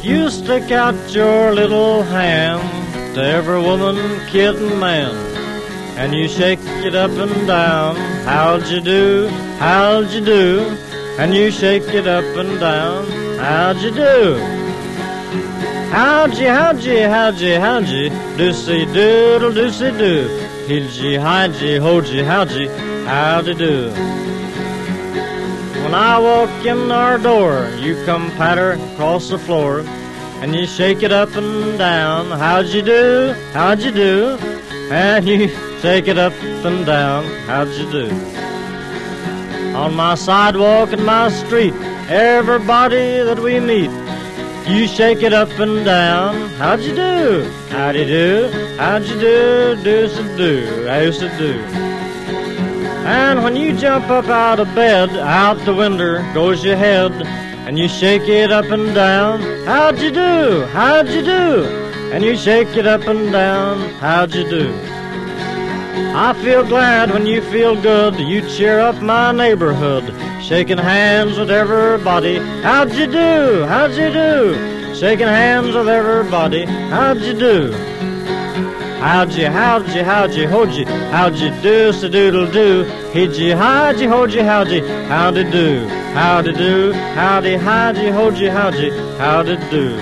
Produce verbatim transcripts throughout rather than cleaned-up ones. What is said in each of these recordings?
You stick out your little hand to every woman, kid, and man, and you shake it up and down. How'd you do? How'd you do? And you shake it up and down. How'd you do? How'd you, how'd you, how'd you, how'd you, doosey doodle doosey doo. He'd you, hide you, hold you, how'd you, how'd you do? When I walk in our door, you come patter across the floor, and you shake it up and down. How'd you do? How'd you do? And you shake it up and down. How'd you do? On my sidewalk in my street, everybody that we meet, you shake it up and down. How'd you do? How'd you do? How'd you do? Doosey do. How's it do? And when you jump up out of bed, out the window goes your head, and you shake it up and down. How'd you do? How'd you do? And you shake it up and down. How'd you do? I feel glad when you feel good. You cheer up my neighborhood, shaking hands with everybody. How'd you do? How'd you do? Shaking hands with everybody. How'd you do? How'd you, how'd you, how'd you, hold you, how'd you do, so doodle do, hid you, how'd you, hold you, how'd you, how'd you do, how'd you do, how'd you, how'd you, hold you, how'd you, how'd you do.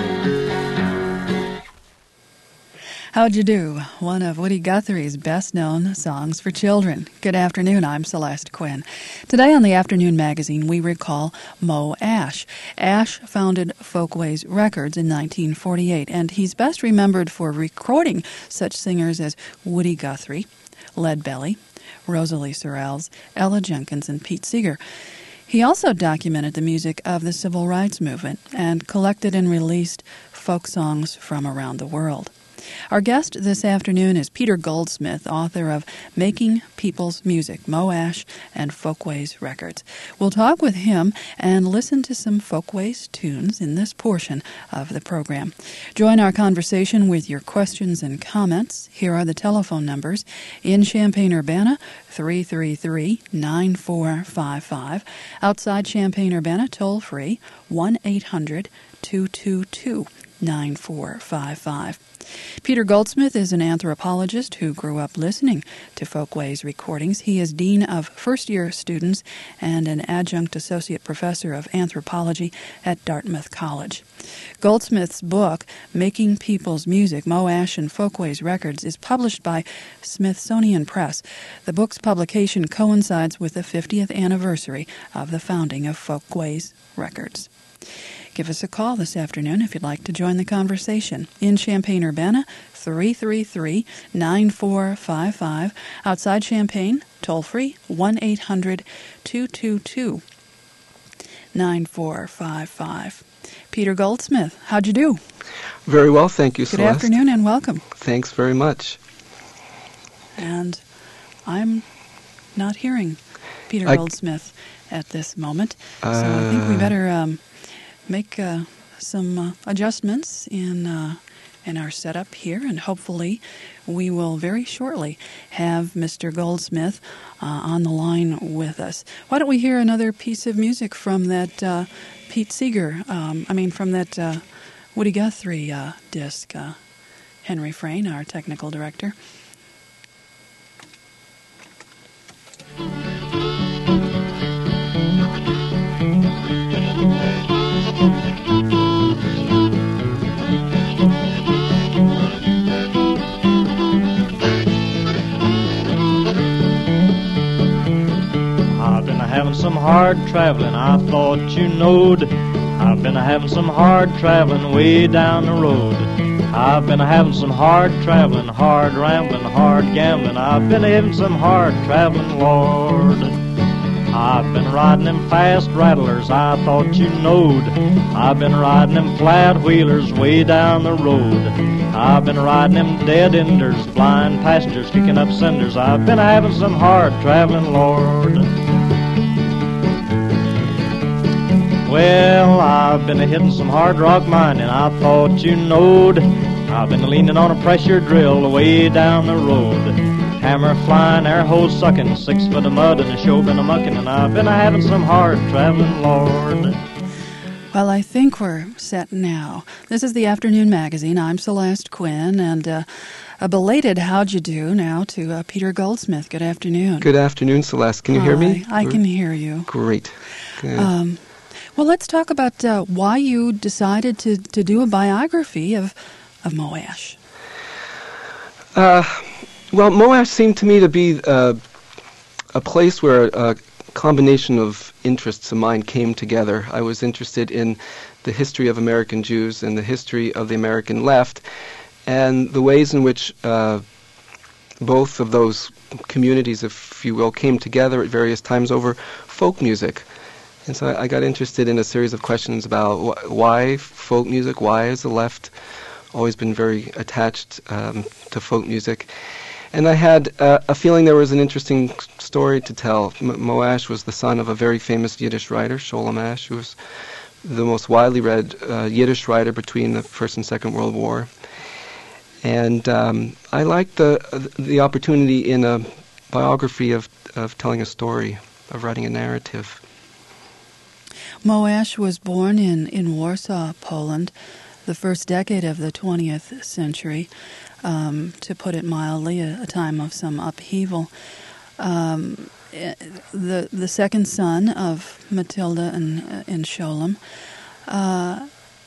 How'd You Do, one of Woody Guthrie's best-known songs for children. Good afternoon, I'm Celeste Quinn. Today on the Afternoon Magazine, we recall Moe Ash. Ash founded Folkways Records in nineteen forty-eight, and he's best remembered for recording such singers as Woody Guthrie, Lead Belly, Rosalie Sorrells, Ella Jenkins, and Pete Seeger. He also documented the music of the Civil Rights Movement and collected and released folk songs from around the world. Our guest this afternoon is Peter Goldsmith, author of Making People's Music, Moe Ash and Folkways Records. We'll talk with him and listen to some Folkways tunes in this portion of the program. Join our conversation with your questions and comments. Here are the telephone numbers. In Champaign-Urbana, three three three, nine four five five. Outside Champaign-Urbana, toll-free, one eight hundred, two two two, nine four five five. Peter Goldsmith is an anthropologist who grew up listening to Folkways recordings. He is dean of first-year students and an adjunct associate professor of anthropology at Dartmouth College. Goldsmith's book, Making People's Music, Moe Ash and Folkways Records, is published by Smithsonian Press. The book's publication coincides with the fiftieth anniversary of the founding of Folkways Records. Give us a call this afternoon if you'd like to join the conversation. In Champaign-Urbana, three three three, nine four five five. Outside Champaign, toll-free, one eight hundred, two two two, nine four five five. Peter Goldsmith, how'd you do? Very well, thank you, Good Celeste. afternoon and welcome. Thanks very much. And I'm not hearing Peter I, Goldsmith at this moment, uh, so I think we better um, make uh, some uh, adjustments in uh, in our setup here, and hopefully we will very shortly have Mister Goldsmith uh, on the line with us. Why don't we hear another piece of music from that uh, Pete Seeger, um, I mean from that uh, Woody Guthrie uh, disc, uh, Henry Frayne, our technical director. Having some hard traveling, I thought you knowed. I've been having some hard traveling way down the road. I've been having some hard traveling, hard rambling, hard gambling. I've been having some hard traveling, Lord. I've been riding them fast rattlers, I thought you knowed. I've been riding them flat wheelers way down the road. I've been riding them dead enders, blind passengers kicking up cinders. I've been having some hard traveling, Lord. Well, I've been hitting some hard rock mining, I thought you knowed. I've been leaning on a pressure drill way down the road. Hammer flying, air hose sucking, six foot of mud and a show been a mucking, and I've been having some hard traveling, Lord. Well, I think we're set now. This is the Afternoon Magazine. I'm Celeste Quinn, and uh, a belated how'd you do now to uh, Peter Goldsmith. Good afternoon. Good afternoon, Celeste. Can you Hi, hear me? I can hear you. Great. Good. Um, well, let's talk about uh, why you decided to, to do a biography of, of Mo Ash. Uh, well, Moash seemed to me to be uh, a place where a combination of interests of mine came together. I was interested in the history of American Jews and the history of the American left, and the ways in which uh, both of those communities, if you will, came together at various times over folk music. And so I, I got interested in a series of questions about wh- why folk music, why has the left always been very attached um, to folk music. And I had uh, a feeling there was an interesting story to tell. M- Mo Ash was the son of a very famous Yiddish writer, Sholem Ash, who was the most widely read uh, Yiddish writer between the First and Second World War. And um, I liked the the opportunity in a biography of, of telling a story, of writing a narrative. Mo Ash was born in, in Warsaw, Poland, the first decade of the twentieth century. Um, to put it mildly, a, a time of some upheaval. Um, the the second son of Matilda and uh, and Sholem, uh,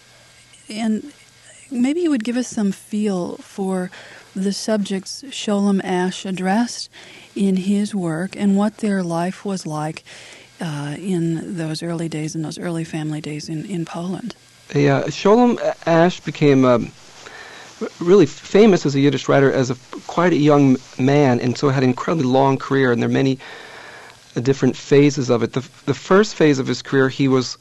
and maybe you would give us some feel for the subjects Sholem Ash addressed in his work and what their life was like uh, in those early days, in those early family days in, in Poland. Yeah, Sholem Ash became Um, really famous as a Yiddish writer as a quite a young man, and so had an incredibly long career, and there are many uh, different phases of it. The, the first phase of his career, he was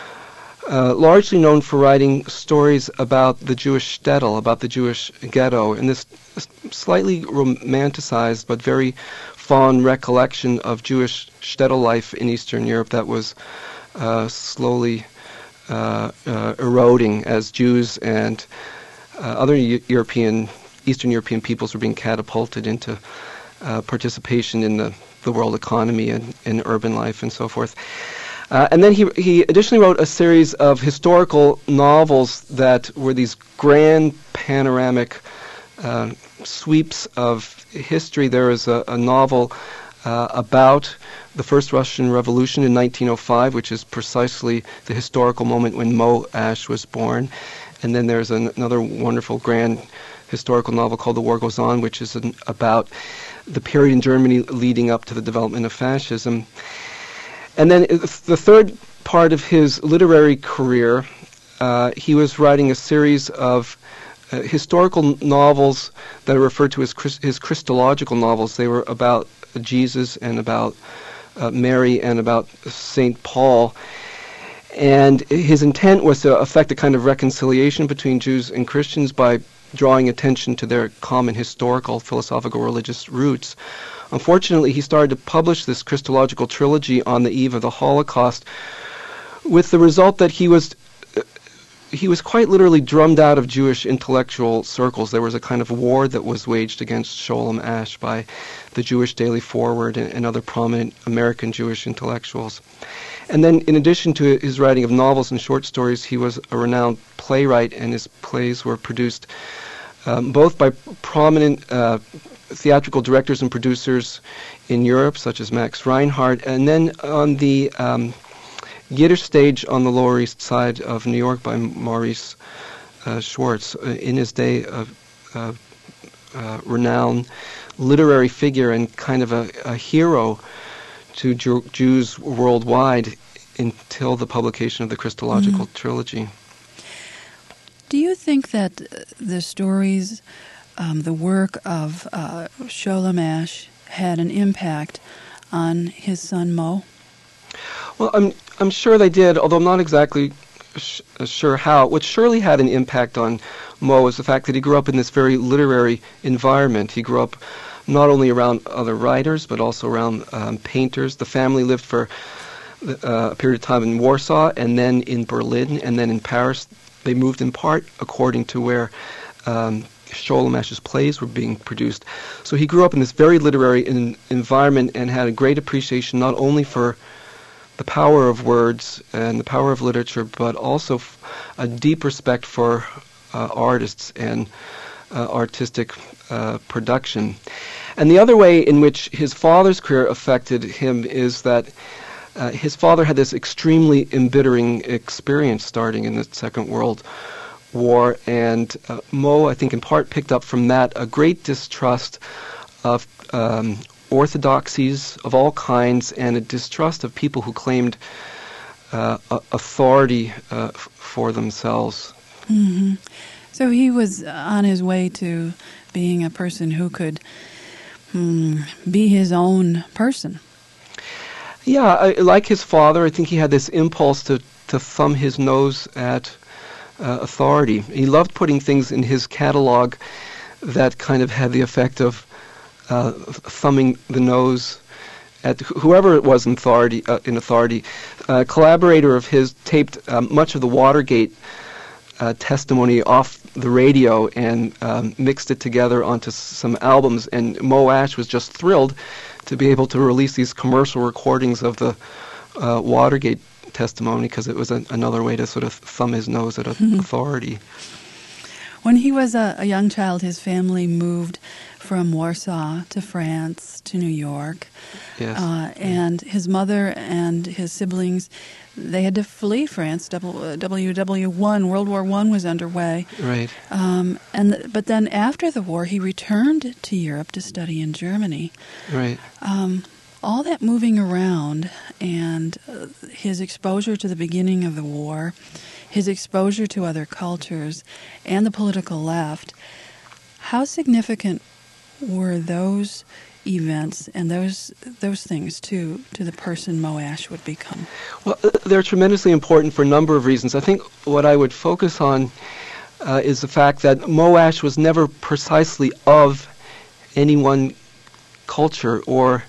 uh, largely known for writing stories about the Jewish shtetl, about the Jewish ghetto, and this slightly romanticized but very fond recollection of Jewish shtetl life in Eastern Europe that was uh, slowly uh, uh, eroding as Jews and Uh, other U- European, Eastern European peoples were being catapulted into uh, participation in the, the world economy and in urban life and so forth. Uh, and then he he additionally wrote a series of historical novels that were these grand panoramic uh, sweeps of history. There is a, a novel uh, about the first Russian Revolution in nineteen oh five, which is precisely the historical moment when Mo Ash was born. And then there's an, another wonderful grand historical novel called The War Goes On, which is an, about the period in Germany leading up to the development of fascism. And then the third part of his literary career, uh, he was writing a series of uh, historical novels that are referred to as Christ- his Christological novels. They were about Jesus and about uh, Mary and about Saint Paul. And his intent was to effect a kind of reconciliation between Jews and Christians by drawing attention to their common historical, philosophical, religious roots. Unfortunately, he started to publish this Christological trilogy on the eve of the Holocaust, with the result that he was he was quite literally drummed out of Jewish intellectual circles. There was a kind of war that was waged against Sholem Ash by the Jewish Daily Forward and, and other prominent American Jewish intellectuals. And then, in addition to his writing of novels and short stories, he was a renowned playwright, and his plays were produced um, both by prominent uh, theatrical directors and producers in Europe, such as Max Reinhardt, and then on the um, Yiddish stage on the Lower East Side of New York by Maurice uh, Schwartz, uh, in his day a uh, uh, renowned literary figure and kind of a, a hero to Jew- Jews worldwide until the publication of the Christological mm. trilogy. Do you think that the stories, um, the work of uh, Sholem Ash had an impact on his son Mo? Well, I'm I'm sure they did, although I'm not exactly sh- sure how. What surely had an impact on Mo is the fact that he grew up in this very literary environment. He grew up not only around other writers, but also around um, painters. The family lived for uh, a period of time in Warsaw, and then in Berlin, and then in Paris. They moved in part according to where um, Sholem Ash's plays were being produced. So he grew up in this very literary in, environment and had a great appreciation not only for the power of words and the power of literature, but also f- a deep respect for uh, artists and uh, artistic uh, production. And the other way in which his father's career affected him is that uh, his father had this extremely embittering experience starting in the Second World War, and uh, Moe, I think, in part picked up from that a great distrust of um, orthodoxies of all kinds and a distrust of people who claimed uh, authority uh, f- for themselves. Mm-hmm. So he was on his way to being a person who could hmm, be his own person. Yeah, I, like his father, I think he had this impulse to, to thumb his nose at uh, authority. He loved putting things in his catalog that kind of had the effect of uh, thumbing the nose at wh- whoever it was in authority. Uh, in authority, a collaborator of his taped um, much of the Watergate uh, testimony off the radio and um, mixed it together onto s- some albums. And Moe Ash was just thrilled to be able to release these commercial recordings of the uh, Watergate testimony, because it was a, another way to sort of thumb his nose at a authority. When he was a, a young child, his family moved from Warsaw to France to New York. Yes. Uh, and his mother and his siblings, they had to flee France. W W one, World War One was underway. Right. Um, and but then after the war, he returned to Europe to study in Germany. Right. Um, all that moving around and uh, his exposure to the beginning of the war, his exposure to other cultures and the political left, how significant were those events and those those things to to the person Moe Ash would become? Well, uh, they're tremendously important for a number of reasons. I think what I would focus on uh, is the fact that Moe Ash was never precisely of any one culture or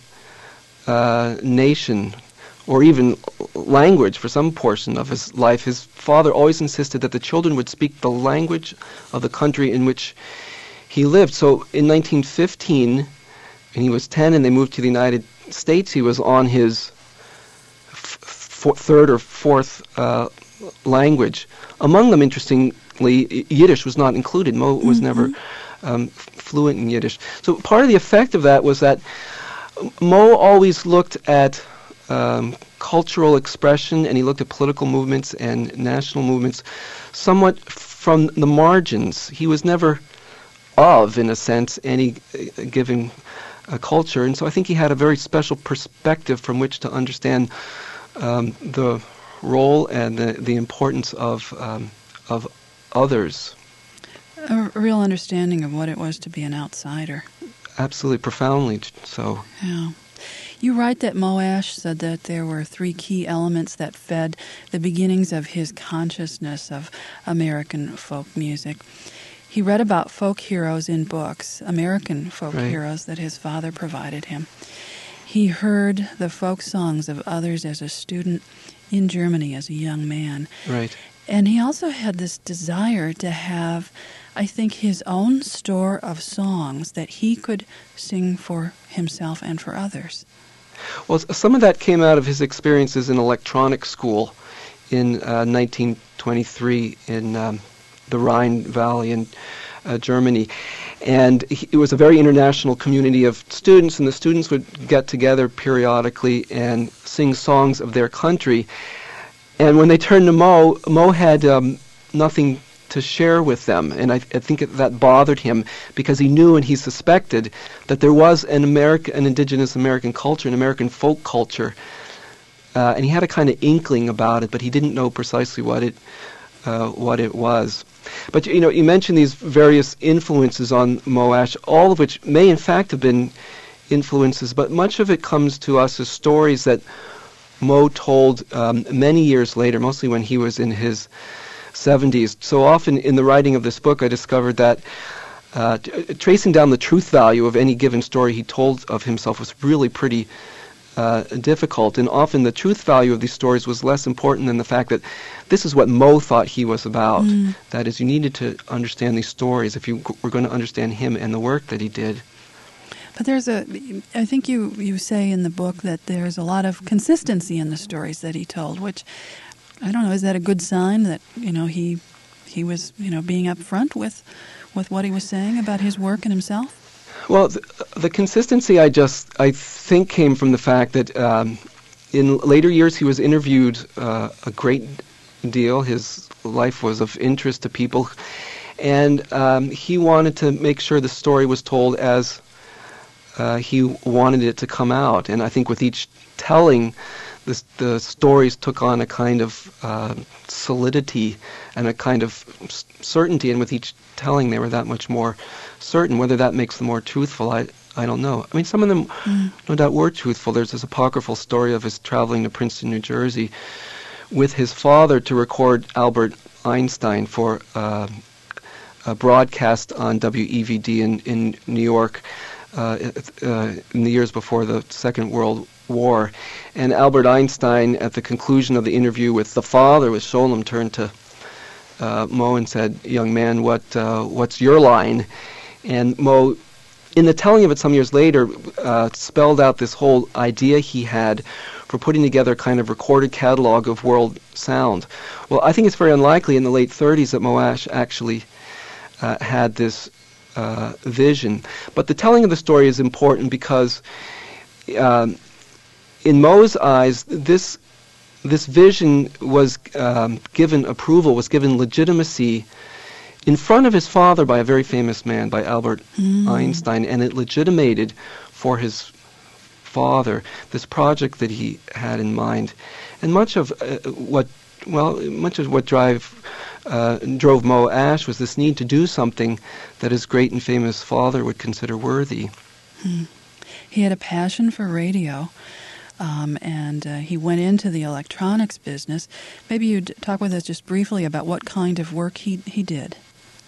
uh, nation or even language for some portion of his life. His father always insisted that the children would speak the language of the country in which he lived. So in nineteen fifteen, when he was ten and they moved to the United States, he was on his f- f- third or fourth uh, language. Among them, interestingly, Yiddish was not included. Moe was mm-hmm. never um, fluent in Yiddish. So part of the effect of that was that Moe always looked at um, cultural expression, and he looked at political movements and national movements somewhat from the margins. He was never of, in a sense, any uh, given uh, culture, and so I think he had a very special perspective from which to understand um, the role and the, the importance of um, of others. A real understanding of what it was to be an outsider. Absolutely, profoundly so. Yeah. You write that Moe Ash said that there were three key elements that fed the beginnings of his consciousness of American folk music. He read about folk heroes in books, American folk right. heroes that his father provided him. He heard the folk songs of others as a student in Germany as a young man. Right. And he also had this desire to have, I think, his own store of songs that he could sing for himself and for others. Well, some of that came out of his experiences in electronic school in uh, nineteen twenty-three in um, the Rhine Valley in uh, Germany. And he, it was a very international community of students, and the students would get together periodically and sing songs of their country. And when they turned to Moe, Moe had um, nothing to share with them, and I, I think it, that bothered him, because he knew and he suspected that there was an American, an indigenous American culture, an American folk culture, uh, and he had a kind of inkling about it, but he didn't know precisely what it uh, what it was. But you know, you mentioned these various influences on Moe Ash, all of which may in fact have been influences, but much of it comes to us as stories that Moe told um, many years later, mostly when he was in his seventies. So often in the writing of this book, I discovered that uh, t- tracing down the truth value of any given story he told of himself was really pretty uh, difficult. And often the truth value of these stories was less important than the fact that this is what Moe thought he was about. Mm. That is, you needed to understand these stories if you g- were going to understand him and the work that he did. But there's a, I think you, you say in the book that there's a lot of consistency in the stories that he told, which, I don't know, is that a good sign that, you know, he he was, you know, being upfront with, with what he was saying about his work and himself? Well, the, the consistency I just, I think came from the fact that um, in later years he was interviewed uh, a great deal. His life was of interest to people, and um, he wanted to make sure the story was told as Uh, he wanted it to come out, and I think with each telling, the, the stories took on a kind of uh, solidity and a kind of s- certainty, and with each telling they were that much more certain. Whether that makes them more truthful, I, I don't know. I mean, some of them mm. no doubt were truthful. There's this apocryphal story of his traveling to Princeton, New Jersey with his father to record Albert Einstein for uh, a broadcast on W E V D in, in New York. Uh, uh, in the years before the Second World War. And Albert Einstein, at the conclusion of the interview with the father, with Sholem, turned to uh, Moe and said, "Young man, what uh, what's your line?" And Moe, in the telling of it some years later, uh, spelled out this whole idea he had for putting together a kind of recorded catalog of world sound. Well, I think it's very unlikely in the late thirties that Moe Ash actually uh, had this Uh, vision. But the telling of the story is important because um, in Moe's eyes, this this vision was um, given approval, was given legitimacy in front of his father by a very famous man, by Albert mm. Einstein, and it legitimated for his father this project that he had in mind. And much of uh, what, well, much of what drive Uh, drove Moe Ash was this need to do something that his great and famous father would consider worthy. Hmm. He had a passion for radio, um, and uh, he went into the electronics business. Maybe you'd talk with us just briefly about what kind of work he, he did.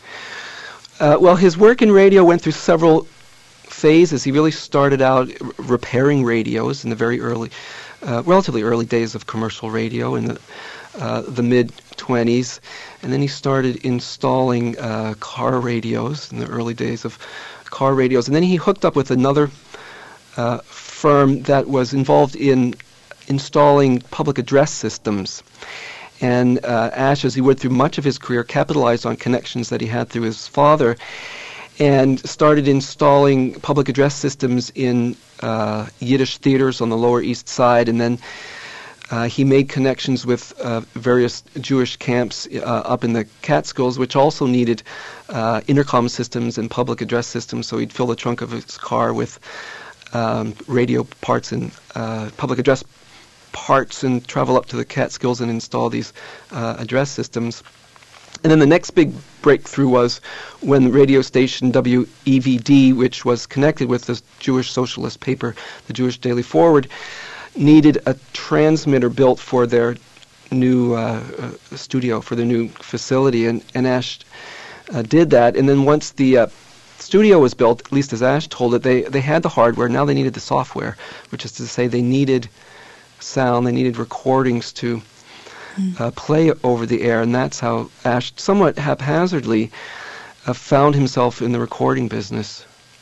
Uh, well, his work in radio went through several phases. He really started out r- repairing radios in the very early, uh, relatively early days of commercial radio in the Uh, the mid-twenties, and then he started installing uh, car radios in the early days of car radios, and then he hooked up with another uh, firm that was involved in installing public address systems. And uh, Ash, as he went through much of his career, capitalized on connections that he had through his father, and started installing public address systems in uh, Yiddish theaters on the Lower East Side, and then Uh, he made connections with uh, various Jewish camps uh, up in the Catskills, which also needed uh, intercom systems and public address systems. So he'd fill the trunk of his car with um, radio parts and uh, public address parts and travel up to the Catskills and install these uh, address systems. And then the next big breakthrough was when the radio station W E V D, which was connected with the Jewish socialist paper, the Jewish Daily Forward, needed a transmitter built for their new uh, uh, studio, for their new facility, and, and Ash uh, did that. And then once the uh, studio was built, at least as Ash told it, they, they had the hardware, now they needed the software, which is to say they needed sound, they needed recordings to mm. uh, play over the air, and that's how Ash, somewhat haphazardly, uh, found himself in the recording business.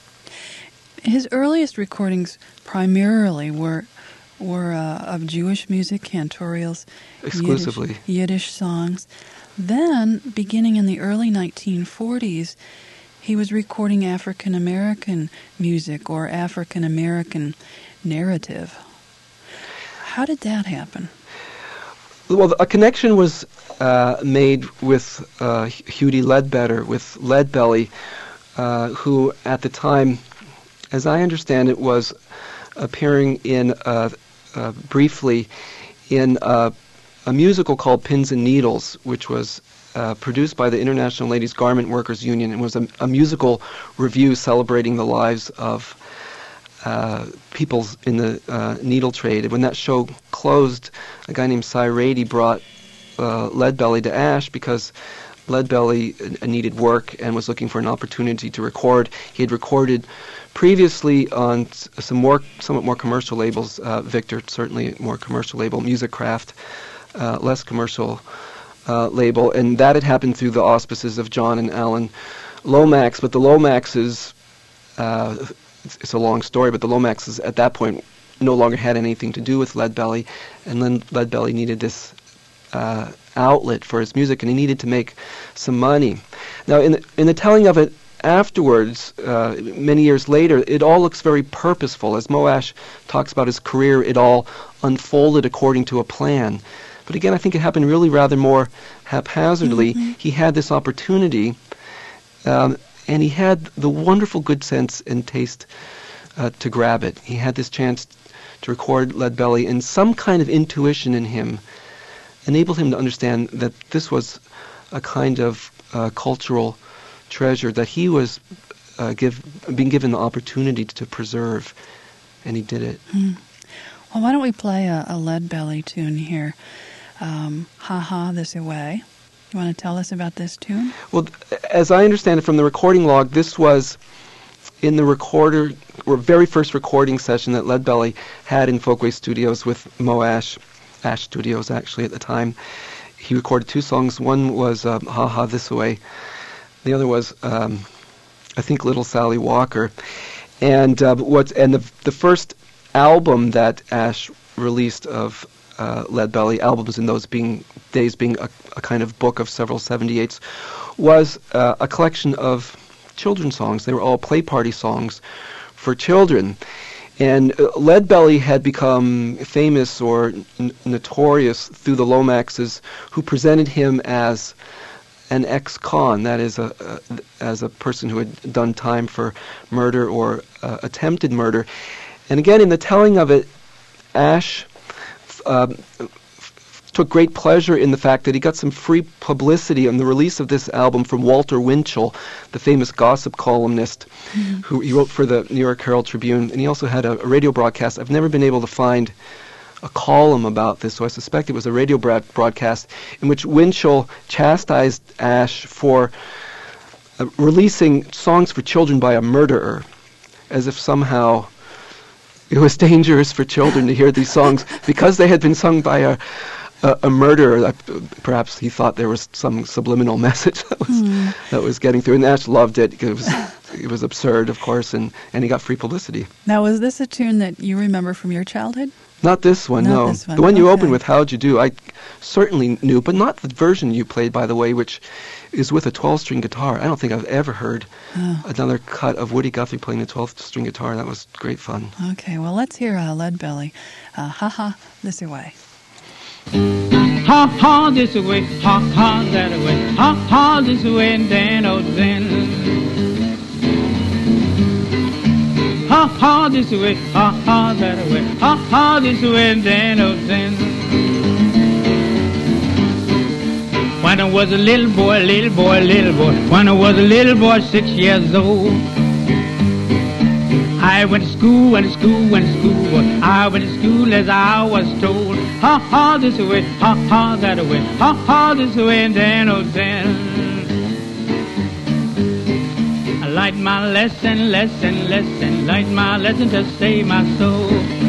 His earliest recordings primarily were were uh, of Jewish music, cantorials, exclusively Yiddish, Yiddish songs. Then, beginning in the early nineteen forties, he was recording African American music or African American narrative. How did that happen? Well, a connection was uh, made with uh, Hughie Ledbetter, with Leadbelly, uh, who at the time, as I understand it, was appearing in uh, uh, briefly in uh, a musical called Pins and Needles, which was uh, produced by the International Ladies Garment Workers Union, and was a, a musical review celebrating the lives of uh, people in the uh, needle trade. And when that show closed, a guy named Cy Rady brought uh, Leadbelly to Ash because Leadbelly uh, needed work and was looking for an opportunity to record. He had recorded previously on some more, somewhat more commercial labels, uh, Victor, certainly a more commercial label, Musicraft, uh, less commercial uh, label, and that had happened through the auspices of John and Alan Lomax. But the Lomaxes uh, it's, it's a long story, but the Lomaxes at that point no longer had anything to do with Leadbelly, and then Leadbelly needed this uh, outlet for his music, and he needed to make some money. Now, in the, in the telling of it afterwards, uh, many years later, it all looks very purposeful. As Mo Ash talks about his career, it all unfolded according to a plan. But again, I think it happened really rather more haphazardly. Mm-hmm. He had this opportunity, um, and he had the wonderful good sense and taste uh, to grab it. He had this chance to record Leadbelly, and some kind of intuition in him enabled him to understand that this was a kind of uh, cultural treasure that he was uh, give, being given the opportunity to preserve, and he did it. Mm. Well, why don't we play a, a Leadbelly tune here? Um, Ha Ha This Away. You want to tell us about this tune? Well, as I understand it from the recording log, this was in the recorder, or very first recording session that Leadbelly had in Folkways Studios with Mo Ash, Ash Studios actually at the time. He recorded two songs. One was uh, Ha Ha This Way. The other was, um, I think, Little Sally Walker. And uh, what? And the the first album that Ash released of uh, Leadbelly, albums in those being days being a, a kind of book of several seventy-eights, was uh, a collection of children's songs. They were all play party songs for children. And uh, Leadbelly had become famous or n- notorious through the Lomaxes, who presented him as an ex-con, that is, a, a, as a person who had done time for murder or uh, attempted murder. And again, in the telling of it, Ash uh, took great pleasure in the fact that he got some free publicity on the release of this album from Walter Winchell, the famous gossip columnist, mm-hmm. who he wrote for the New York Herald Tribune, and he also had a, a radio broadcast. I've never been able to find a column about this, so I suspect it was a radio broad- broadcast in which Winchell chastised Ash for uh, releasing songs for children by a murderer, as if somehow it was dangerous for children to hear these songs because they had been sung by a A, a murderer. Perhaps he thought there was some subliminal message that was mm. that was getting through, and Ash loved it. It was it was absurd, of course, and, and he got free publicity. Now, was this a tune that you remember from your childhood? Not this one, not no. This one. The one you okay. opened with, How'd You Do, I certainly knew, but not the version you played, by the way, which is with a twelve-string guitar. I don't think I've ever heard oh. another cut of Woody Guthrie playing the twelve-string guitar. That was great fun. Okay, well, let's hear uh, Leadbelly. Uh, Ha Ha This Away. Ha ha this way, ha ha that way, ha ha this way and then oh then. Ha ha this way, ha ha that way, ha ha this way and then oh then. When I was a little boy, little boy, little boy, when I was a little boy, six years old, I went to school, went to school, went to school. I went to school as I was told. Ha ha this way, ha ha that way, ha ha this way and then oh then. I liked my lesson, lesson, lesson, liked my lesson to save my soul.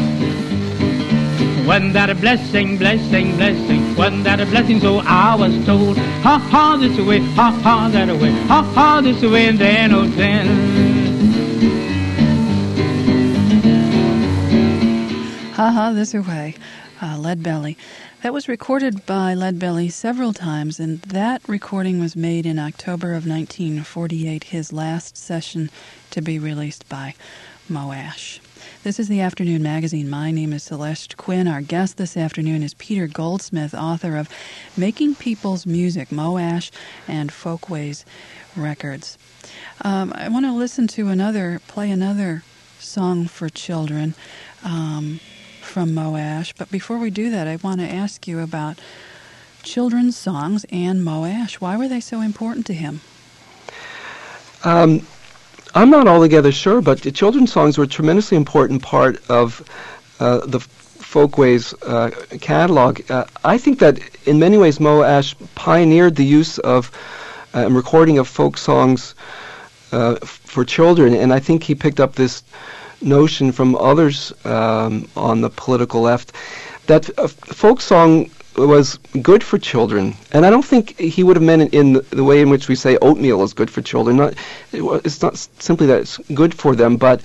Wasn't that a blessing, blessing, blessing? Wasn't that a blessing? So I was told. Ha ha this way, ha ha that way, ha ha this way and then oh then. Ha Ha This Away, uh, Leadbelly. That was recorded by Leadbelly several times, and that recording was made in October of nineteen forty-eight, his last session to be released by Mo Ash. This is the Afternoon Magazine. My name is Celeste Quinn. Our guest this afternoon is Peter Goldsmith, author of Making People's Music, Mo Ash and Folkways Records. Um, I want to listen to another, play another song for children. Um... from Mo Ash, but before we do that, I want to ask you about children's songs and Mo Ash. Why were they so important to him? Um, I'm not altogether sure, but the children's songs were a tremendously important part of uh, the Folkways uh, catalog. Uh, I think that in many ways Mo Ash pioneered the use of uh, and recording of folk songs uh, f- for children, and I think he picked up this notion from others um, on the political left that a folk song was good for children, and I don't think he would have meant it in the, the way in which we say oatmeal is good for children. Not, it, it's not simply that it's good for them, but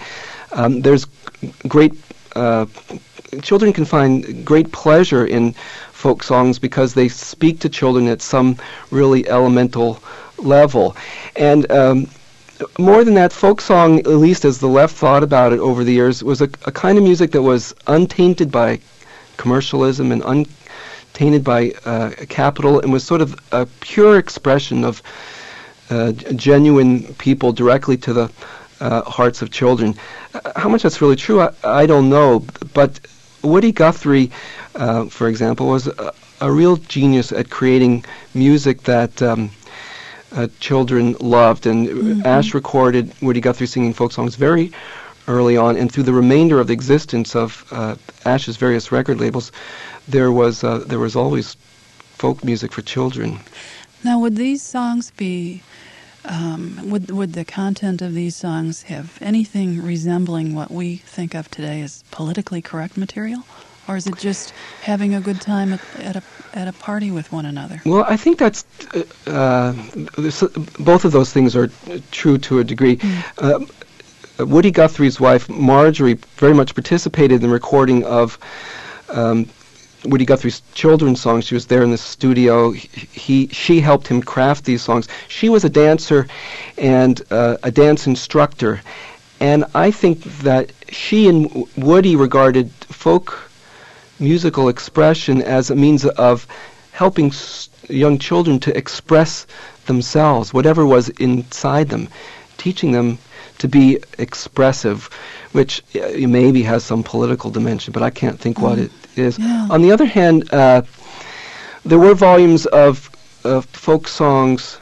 Um, there's great uh, children can find great pleasure in folk songs because they speak to children at some really elemental level. And um, more than that, folk song, at least as the left thought about it over the years, was a, a kind of music that was untainted by commercialism and untainted by uh, capital, and was sort of a pure expression of uh, genuine people directly to the uh, hearts of children. Uh, how much that's really true, I, I don't know, but Woody Guthrie, uh, for example, was a, a real genius at creating music that um, uh, children loved. And mm-hmm. Ash recorded Woody Guthrie singing folk songs very early on, and through the remainder of the existence of uh, Ash's various record labels, there was uh, there was always folk music for children. Now, would these songs be, um, would would the content of these songs have anything resembling what we think of today as politically correct material, or is it just having a good time at, at a at a party with one another? Well, I think that's uh, uh, both of those things are true to a degree. Mm. Uh, Woody Guthrie's wife, Marjorie, very much participated in the recording of um, Woody Guthrie's children's songs. She was there in the studio. He, she helped him craft these songs. She was a dancer and uh, a dance instructor, and I think that she and Woody regarded folk musical expression as a means of helping s- young children to express themselves, whatever was inside them, teaching them to be expressive, which uh, maybe has some political dimension, but I can't think mm. what it is. Yeah. On the other hand, uh, there were volumes of, of folk songs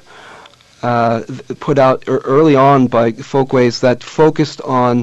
uh, th- put out er- early on by Folkways that focused on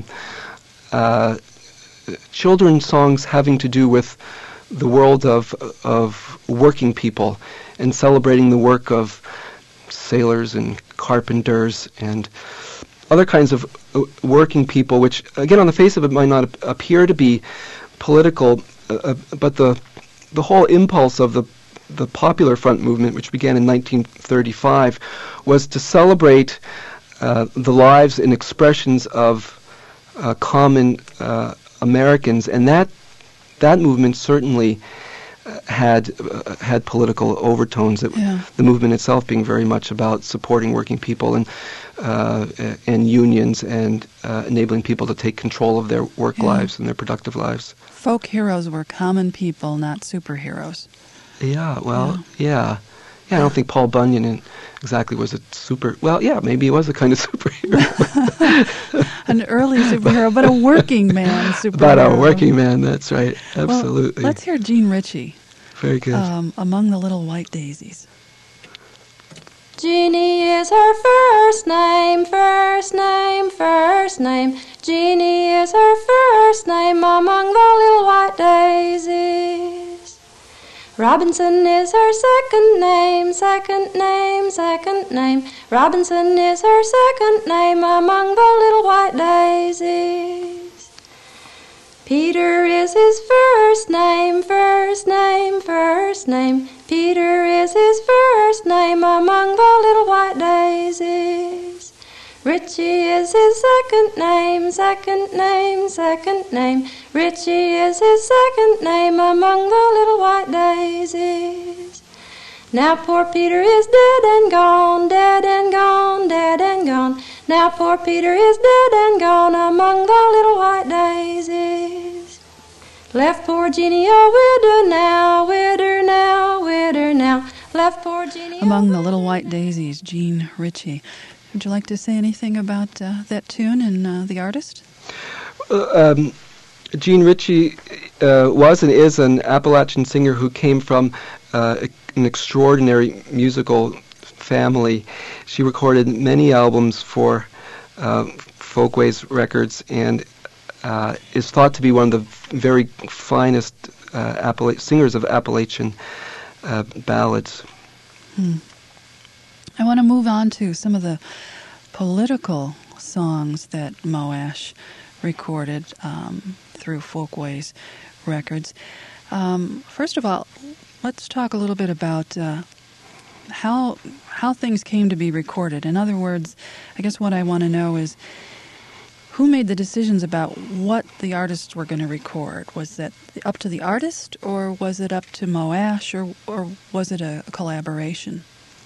uh, children's songs having to do with the world of of working people and celebrating the work of sailors and carpenters and other kinds of uh, working people, which, again, on the face of it might not ap- appear to be political, uh, but the the whole impulse of the the Popular Front movement, which began in nineteen thirty-five, was to celebrate uh, the lives and expressions of uh, common uh, Americans, and that that movement certainly uh, had uh, had political overtones. That yeah. The movement itself being very much about supporting working people and uh, and unions and uh, enabling people to take control of their work yeah. lives and their productive lives. Folk heroes were common people, not superheroes. Yeah, well, yeah. yeah. Yeah, I don't think Paul Bunyan in exactly was a super... Well, yeah, maybe he was a kind of superhero. An early superhero, but a working man superhero. But a working man, that's right. Absolutely. Well, let's hear Gene Ritchie. Very good. Um, Among the Little White Daisies. Jeannie is her first name, first name, first name. Jeannie is her first name among the little white daisies. Robinson is her second name, second name, second name. Robinson is her second name among the little white daisies. Peter is his first name, first name, first name. Peter is his first name among the little white daisies. Richie is his second name, second name, second name. Richie is his second name among the little white daisies. Now poor Peter is dead and gone, dead and gone, dead and gone. Now poor Peter is dead and gone among the little white daisies. Left poor Jeannie a widow now, widow now, widow now. Left poor Jeannie Among the Little White Daisies, Gene Ritchie. Would you like to say anything about uh, that tune and uh, the artist? Uh, um, Gene Ritchie uh, was and is an Appalachian singer who came from uh, an extraordinary musical family. She recorded many albums for uh, Folkways Records and uh, is thought to be one of the very finest uh, Appala- singers of Appalachian uh, ballads. Hmm. I want to move on to some of the political songs that Mo Ash recorded um, through Folkways Records. Um, first of all, let's talk a little bit about uh, how how things came to be recorded. In other words, I guess what I want to know is who made the decisions about what the artists were going to record? Was that up to the artist, or was it up to Mo Ash, or, or was it a, a collaboration?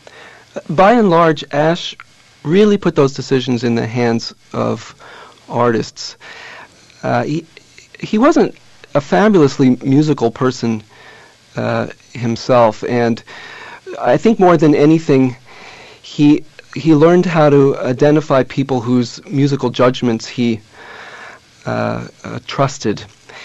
By and large, Ash really put those decisions in the hands of artists. Uh, he, he wasn't a fabulously musical person uh, himself, and I think more than anything, he he learned how to identify people whose musical judgments he uh, uh, trusted.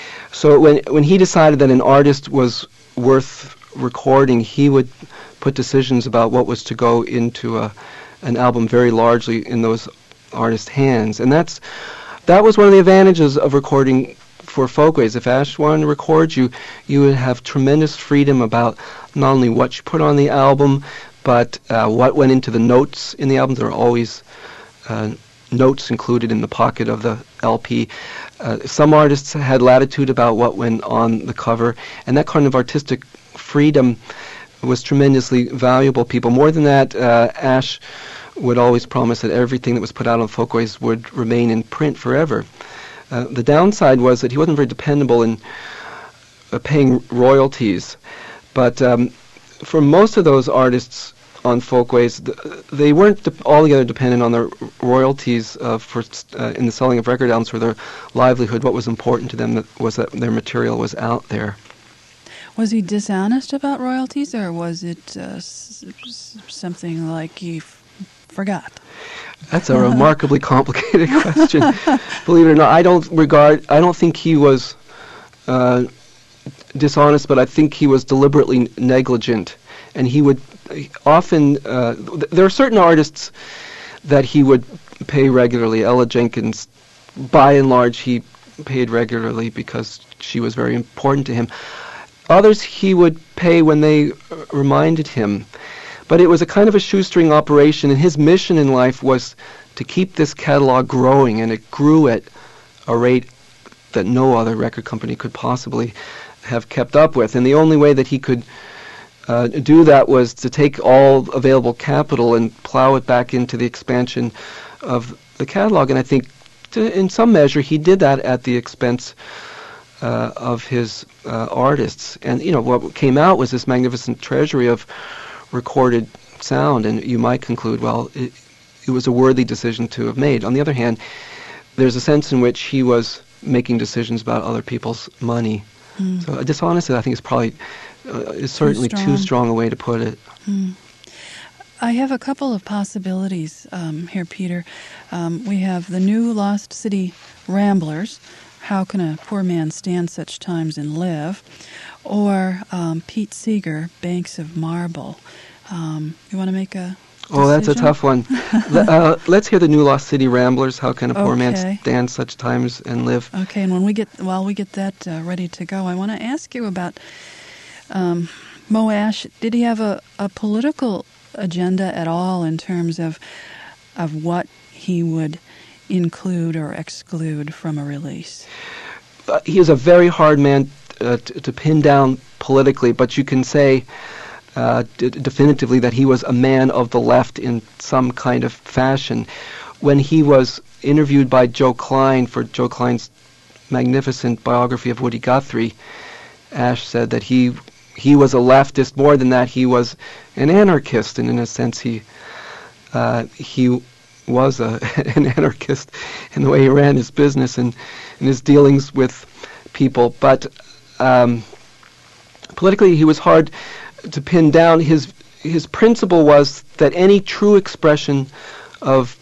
So when when he decided that an artist was worth recording, he would put decisions about what was to go into a an album very largely in those artists' hands, and that's that was one of the advantages of recording for Folkways. If Ash wanted to record you, you would have tremendous freedom about not only what you put on the album, but uh, what went into the notes in the album. There are always uh, notes included in the pocket of the L P. Uh, some artists had latitude about what went on the cover, and that kind of artistic freedom was tremendously valuable. People. More than that, uh, Ash would always promise that everything that was put out on Folkways would remain in print forever. Uh, the downside was that he wasn't very dependable in uh, paying royalties, but um, for most of those artists on Folkways, th- they weren't de- altogether dependent on their royalties uh, for uh, in the selling of record albums for their livelihood. What was important to them that was that their material was out there. Was he dishonest about royalties, or was it uh, s- s- something like he f- forgot? That's a remarkably complicated question. Believe it or not, I don't regard, I don't think he was uh, dishonest, but I think he was deliberately negligent. And he would often, uh, th- there are certain artists that he would pay regularly. Ella Jenkins, by and large, he paid regularly because she was very important to him. Others he would pay when they uh, reminded him. But it was a kind of a shoestring operation, and his mission in life was to keep this catalog growing, and it grew at a rate that no other record company could possibly have kept up with. And the only way that he could uh, do that was to take all available capital and plow it back into the expansion of the catalog. And I think, to, in some measure, he did that at the expense uh, of his uh, artists. And, you know, what came out was this magnificent treasury of recorded sound, and you might conclude, well, it, it was a worthy decision to have made. On the other hand, there's a sense in which he was making decisions about other people's money. Mm. So uh, dishonest, I think, is probably uh, is certainly too strong. too strong a way to put it. Mm. I have a couple of possibilities um, here, Peter. Um, we have the new Lost City Ramblers, How Can a Poor Man Stand Such Times and Live? Or um, Pete Seeger, Banks of Marble. Um, you want to make a decision? Oh, that's a tough one. Le- uh, let's hear the new Lost City Ramblers, How Can a Poor okay. Man Stand Such Times and Live? Okay, and when we get, while we get that uh, ready to go, I want to ask you about um, Mo Ash. Did he have a, a political agenda at all in terms of of what he would include or exclude from a release? Uh, he is a very hard man Uh, t- to pin down politically, but you can say uh, d- definitively that he was a man of the left in some kind of fashion. When he was interviewed by Joe Klein for Joe Klein's magnificent biography of Woody Guthrie, Ash said that he he was a leftist. More than that, he was an anarchist, and in a sense, he uh, he was a, an anarchist in the way he ran his business and in his dealings with people. But Um, politically, he was hard to pin down. His his principle was that any true expression of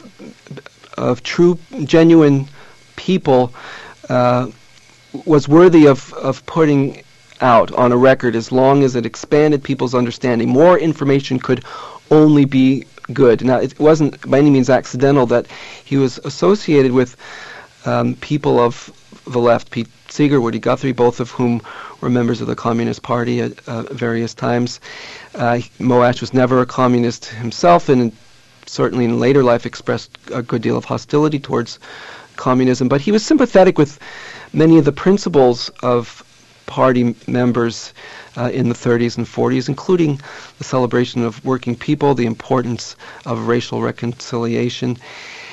of true, genuine people uh, was worthy of, of putting out on a record as long as it expanded people's understanding. More information could only be good. Now, it wasn't by any means accidental that he was associated with um, people of the left, Pete Seeger, Woody Guthrie, both of whom were members of the Communist Party at uh, various times. Uh, Mo Ash was never a communist himself, and certainly in later life expressed a good deal of hostility towards communism, but he was sympathetic with many of the principles of party members uh, in the thirties and forties, including the celebration of working people, the importance of racial reconciliation.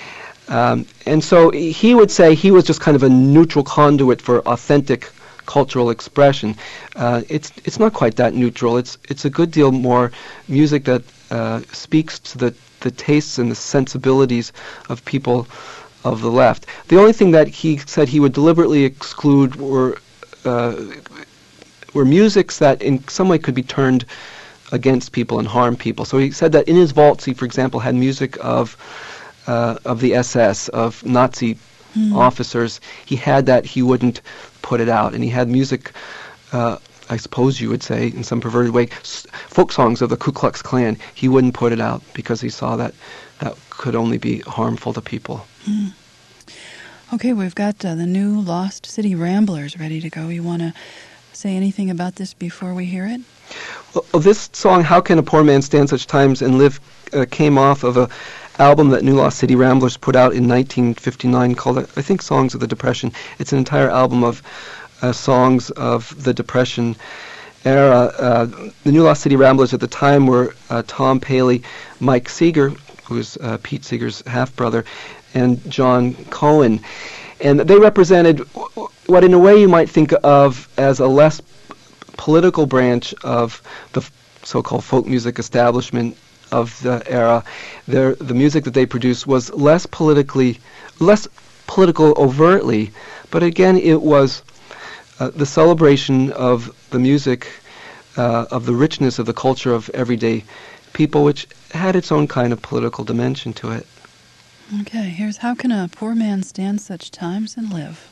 Um, and so he would say he was just kind of a neutral conduit for authentic cultural expression. Uh, it's it's not quite that neutral. It's it's a good deal more music that uh, speaks to the, the tastes and the sensibilities of people of the left. The only thing that he said he would deliberately exclude were uh, were musics that in some way could be turned against people and harm people. So he said that in his vaults he, for example, had music of uh, of the S S, of Nazi mm. officers. He had that. He wouldn't put it out. And he had music, uh, I suppose you would say, in some perverted way, s- folk songs of the Ku Klux Klan. He wouldn't put it out because he saw that that could only be harmful to people. Mm. Okay, we've got uh, the new Lost City Ramblers ready to go. You want to say anything about this before we hear it? Well, this song, How Can a Poor Man Stand Such Times and Live, uh, came off of a album that New Lost City Ramblers put out in nineteen fifty-nine called, I think, Songs of the Depression. It's an entire album of uh, songs of the Depression era. Uh, the New Lost City Ramblers at the time were uh, Tom Paley, Mike Seeger, who was uh, Pete Seeger's half-brother, and John Cohen. And they represented what in a way you might think of as a less political branch of the f- so-called folk music establishment of the era. Their, the music that they produced was less politically, less political overtly, but again it was uh, the celebration of the music, uh, of the richness of the culture of everyday people, which had its own kind of political dimension to it. Okay, here's How Can a Poor Man Stand Such Times and Live?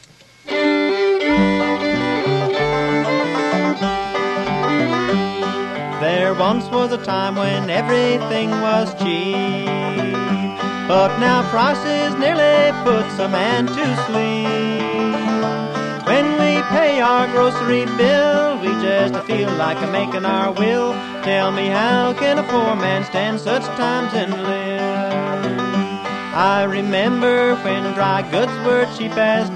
There once was a time when everything was cheap, but now prices nearly puts a man to sleep. When we pay our grocery bill, we just feel like making our will. Tell me, how can a poor man stand such times and live? I remember when dry goods were cheap as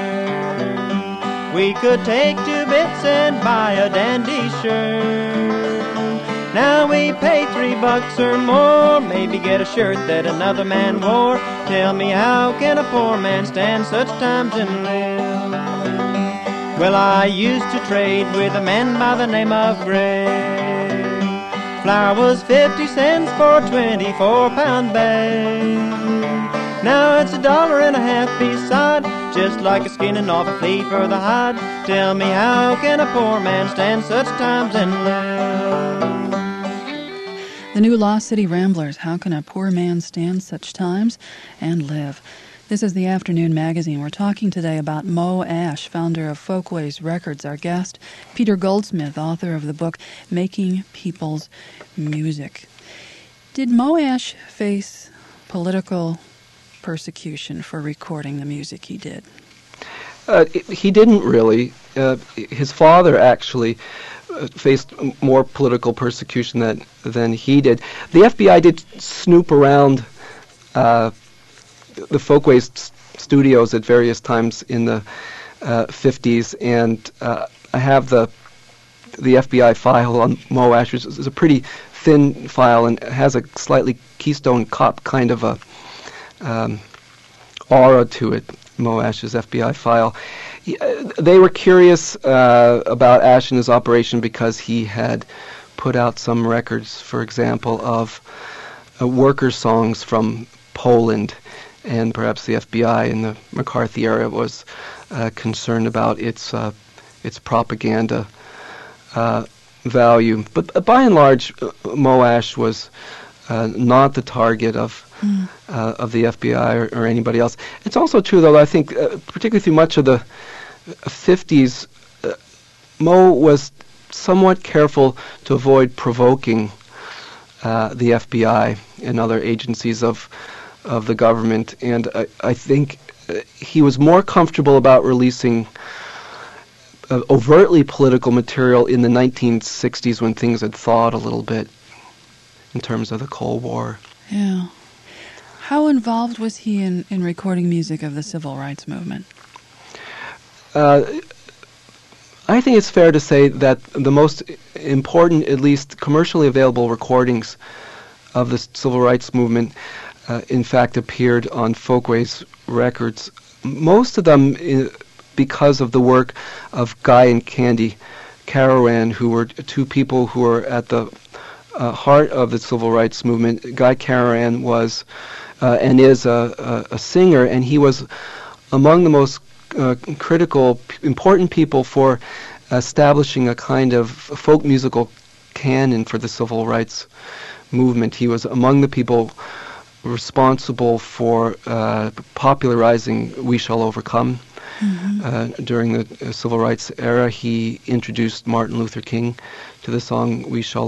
dirt. We could take two bits and buy a dandy shirt. Now we pay three bucks or more, maybe get a shirt that another man wore. Tell me, how can a poor man stand such times and live? Well, I used to trade with a man by the name of Gray. Flour was fifty cents for a twenty-four pound bag. Now it's a dollar and a half beside, just like a skinning off a flea for the hide. Tell me, how can a poor man stand such times and live? The new Lost City Ramblers, How Can a Poor Man Stand Such Times and Live? This is the Afternoon Magazine. We're talking today about Mo Ash, founder of Folkways Records. Our guest, Peter Goldsmith, author of the book Making People's Music. Did Mo Ash face political persecution for recording the music he did? Uh, he didn't really. Uh, his father actually uh, faced more political persecution than than he did. The F B I did snoop around uh, the Folkways st- studios at various times in the uh, fifties, and uh, I have the the F B I file on Mo Ash, which is a pretty thin file and has a slightly Keystone Cop kind of a um, aura to it. Mo Ash's F B I file. He, uh, they were curious uh, about Ash and his operation because he had put out some records, for example, of uh, worker songs from Poland, and perhaps the F B I in the McCarthy era was uh, concerned about its uh, its propaganda uh, value. But uh, by and large, uh, Mo Ash was uh, not the target of Mm. Uh, of the F B I or, or anybody else. It's also true, though, I think, uh, particularly through much of the fifties, uh, Mo was somewhat careful to avoid provoking uh, the F B I and other agencies of of the government, and I, I think uh, he was more comfortable about releasing uh, overtly political material in the nineteen sixties when things had thawed a little bit in terms of the Cold War. Yeah. How involved was he in, in recording music of the civil rights movement? Uh, I think it's fair to say that the most important, at least commercially available recordings of the civil rights movement uh, in fact, appeared on Folkways records. Most of them I- because of the work of Guy and Candy Carawan, who were two people who were at the uh, heart of the civil rights movement. Guy Carawan was uh, and is a, a, a singer, and he was among the most uh, critical, p- important people for establishing a kind of folk musical canon for the civil rights movement. He was among the people responsible for uh, popularizing We Shall Overcome. Mm-hmm. Uh, during the uh, civil rights era, he introduced Martin Luther King to the song We Shall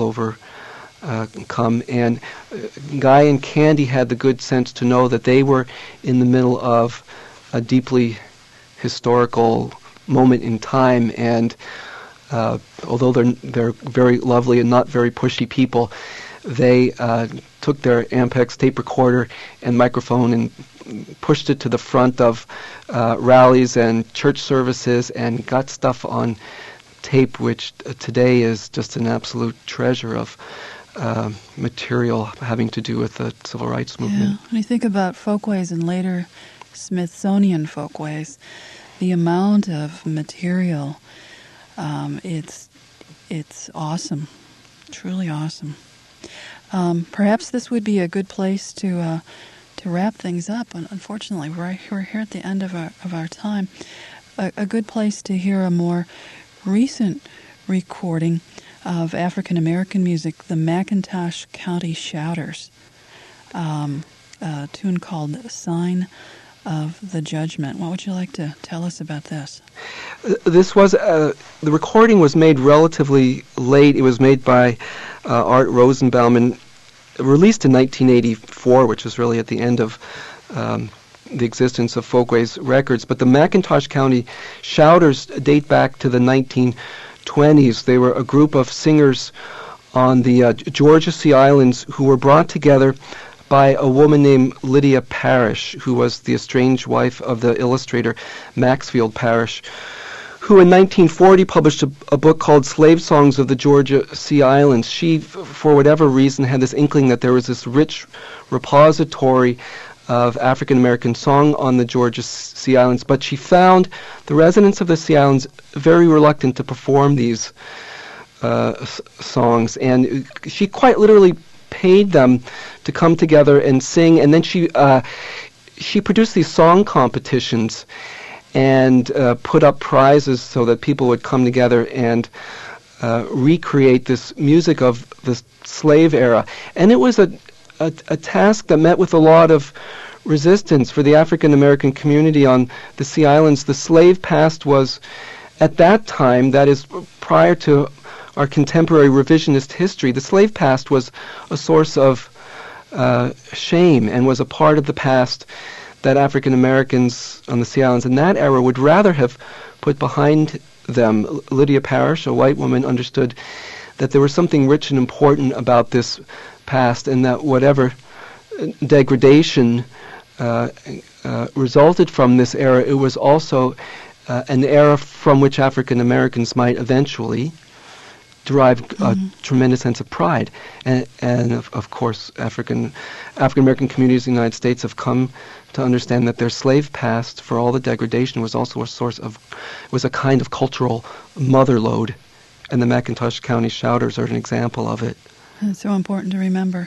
Overcome. And uh, Guy and Candy had the good sense to know that they were in the middle of a deeply historical moment in time, and uh, although they're they're very lovely and not very pushy people, they uh, took their Ampex tape recorder and microphone and pushed it to the front of uh, rallies and church services and got stuff on tape, which uh, today is just an absolute treasure of uh, material having to do with the civil rights movement. Yeah. When you think about Folkways and later Smithsonian Folkways, the amount of material, um, it's it's awesome, truly awesome. Um, perhaps this would be a good place to uh, to wrap things up. And unfortunately, we're we're here at the end of our of our time. A, a good place to hear a more recent recording of African American music, the McIntosh County Shouters, um, a tune called "Sign of the Judgment." What would you like to tell us about this? Uh, this was uh, the recording was made relatively late. It was made by uh, Art Rosenbaum and released in nineteen eighty-four, which was really at the end of um, the existence of Folkways Records. But the McIntosh County Shouters date back to the nineteen twenties. They were a group of singers on the uh, Georgia Sea Islands who were brought together by a woman named Lydia Parrish, who was the estranged wife of the illustrator Maxfield Parrish, who in nineteen forty published a, a book called Slave Songs of the Georgia Sea Islands. She, f- for whatever reason, had this inkling that there was this rich repository of African American song on the Georgia Sea Islands, but she found the residents of the Sea Islands very reluctant to perform these uh, s- songs, and she quite literally paid them to come together and sing, and then she uh, she produced these song competitions and uh, put up prizes so that people would come together and uh, recreate this music of the slave era. And it was a, a, a task that met with a lot of resistance for the African American community on the Sea Islands. The slave past was, at that time, that is prior to our contemporary revisionist history, the slave past was a source of uh, shame and was a part of the past that African Americans on the Sea Islands in that era would rather have put behind them. L- Lydia Parrish, a white woman, understood that there was something rich and important about this past, and that whatever uh, degradation uh, uh, resulted from this era, it was also uh, an era from which African Americans might eventually derive a mm-hmm. tremendous sense of pride, and, and of, of course, African African American communities in the United States have come to understand that their slave past, for all the degradation, was also a source of, was a kind of cultural mother lode, and the McIntosh County Shouters are an example of it. It's so important to remember.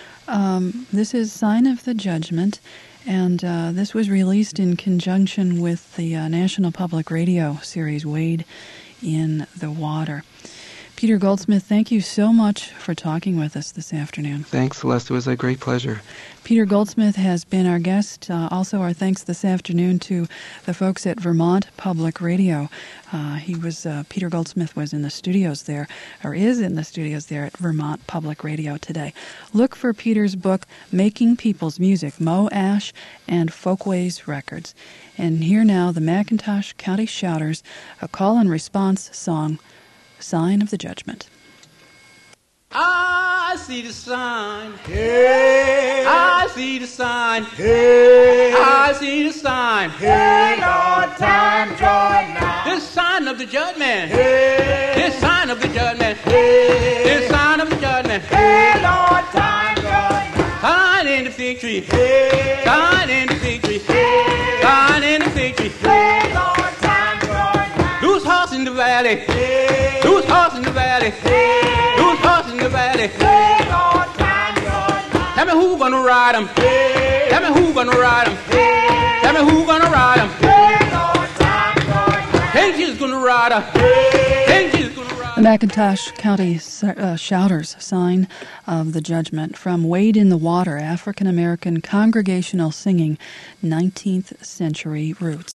Um, this is Sign of the Judgment, and uh, this was released in conjunction with the uh, National Public Radio series Wade in the Water. Peter Goldsmith, thank you so much for talking with us this afternoon. Thanks, Celeste. It was a great pleasure. Peter Goldsmith has been our guest. Uh, also, our thanks this afternoon to the folks at Vermont Public Radio. Uh, he was uh, Peter Goldsmith was in the studios there, or is in the studios there at Vermont Public Radio today. Look for Peter's book, Making People's Music, Mo Ash and Folkways Records. And here now, the McIntosh County Shouters, a call and response song, Sign of the Judgment. I see the sign. Hey. I see the sign. Hey. I see the sign. Hey, Lord, time drawing nigh. This sign of the judgment. Hey. This sign of the judgment. Hey. This sign of the judgment. Hey, Lord, time drawing nigh. I Shine in the fig tree. Hey. Shine in the fig tree. Hey. Shine in the fig tree. Hey, Lord, time join now. Loose horse in the valley. Hey. Loose horse in the valley. Hey. Loose horse in the valley. Hey, Lord, time join now. Tell me who gonna ride him. Hey. Tell me who gonna ride him. Hey. Tell me who gonna ride him. Hey, Lord, time join now. Hey, she's gonna ride her. Hey. Hey, she's gonna ride The McIntosh County uh, Shouters Sign of the Judgment from Wade in the Water, African American Congregational Singing, nineteenth Century Roots.